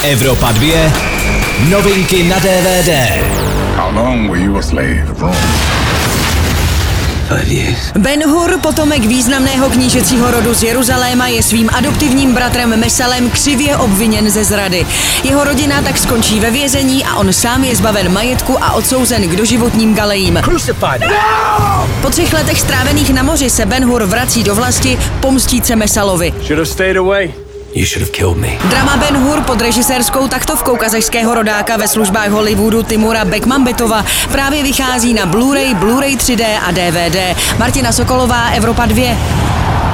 Evropa 2. Novinky na DVD. How long were you a slave of Rome? 5 years. Ben-Hur, potomek významného knížecího rodu z Jeruzaléma, je svým adoptivním bratrem Mesalem křivě obviněn ze zrady. Jeho rodina tak skončí ve vězení a on sám je zbaven majetku a odsouzen k doživotním galejím. Po 3 letech strávených na moři se Ben-Hur vrací do vlasti pomstít se Mesalovi. You should have killed me. Drama Ben-Hur pod režisérskou taktovkou kazašského rodáka ve službách Hollywoodu Timura Bekmambetova právě vychází na Blu-ray, Blu-ray 3D a DVD. Martina Sokolová, Evropa 2.